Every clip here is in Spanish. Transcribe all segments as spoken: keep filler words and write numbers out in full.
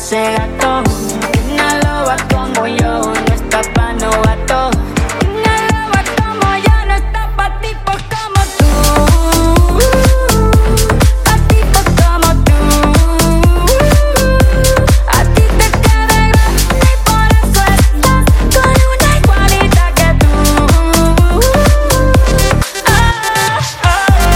ese gato. Una loba como yo no está pa' novato. Una loba como yo no está pa' tipos como tú. Pa' tipos como tú. A ti te queda grande y por eso estás con una igualita que tú. Oh, oh.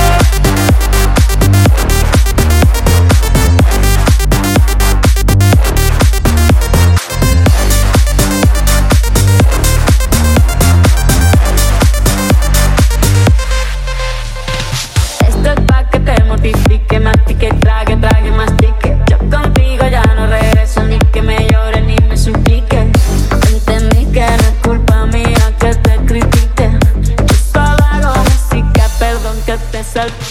Esto es pa' que te mortifique, mastique, trague, trague, mastique. Yo contigo ya no regreso, ni que me llore ni me suplique. Entendí que no es culpa mía que te critique. Yo solo hago música, perdón que te salte.